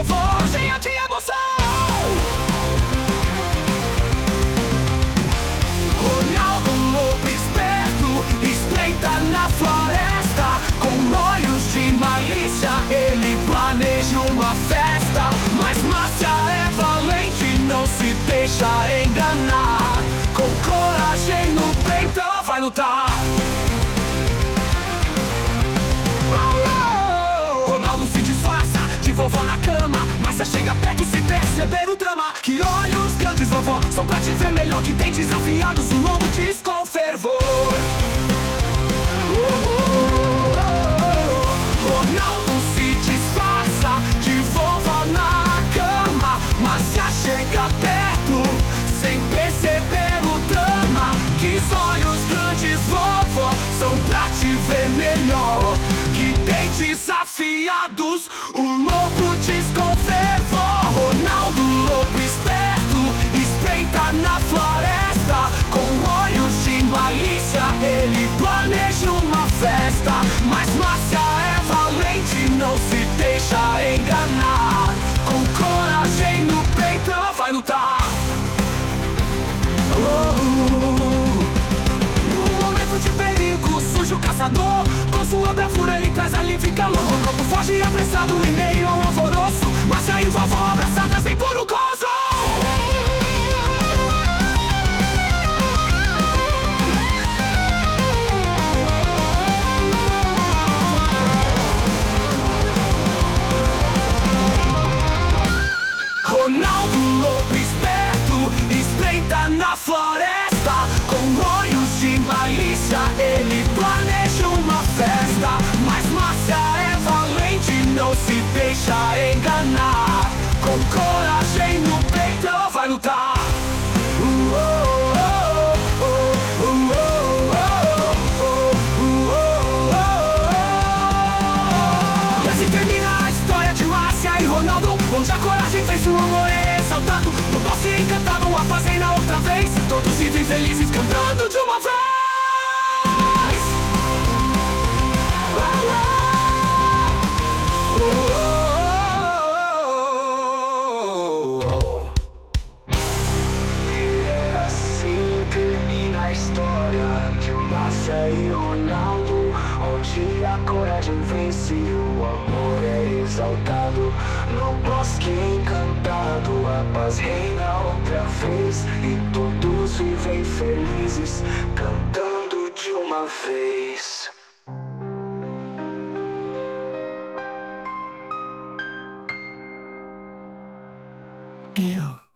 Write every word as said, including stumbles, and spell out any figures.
vovô, cheia de emoção. Ronaldo Lobo esperto espreita na floresta, com olhos de malícia ele planeja uma festa. Mas Márcia é valente, não se deixa enganar, com coragem no peito ela vai lutar. Ronaldo se disfarça de vovó na cama, Márcia chega perto se perceber o drama. Que olhos grandes, vovó, são pra te ver melhor que dentes afiados, o lobo diz com fervor. Ronaldo se disfarça de vovó na cama, Márcia chega perto sem perceber o drama. Que olhos grandes, vovó, são pra te ver melhor que dentes afiados, o lobo diz com fervor. Ronaldo Lobo esperto espreita na floresta, com olhos de malícia ele planeja uma festa. Mas Márcia é valente, não se deixa enganar, com coragem no peito ela vai lutar. No momento de perigo surge o caçador, com sua bravura ele traz alívio e calor. O lobo foge apressado em meio a um alvoroço, Márcia e vovó abraçadas em puro gozo. Ronaldo Lobo esperto espreita na floresta, com olhos de malícia ele planeja uma festa. Mas Márcia é valente, não se deixa enganar, com coragem no peito ela vai lutar. E assim termina a história de Márcia e Ronaldo, onde a coragem fez o amor exaltado. No posse encantado, a fazenda outra vez, todos vivem felizes cantando de uma vez. E é assim termina a história de Márcia e Ronaldo, onde a coragem vence e o amor é exaltado. No bosque encantado a paz reina outra vez, e todos vivem felizes cantando de uma vez. Eu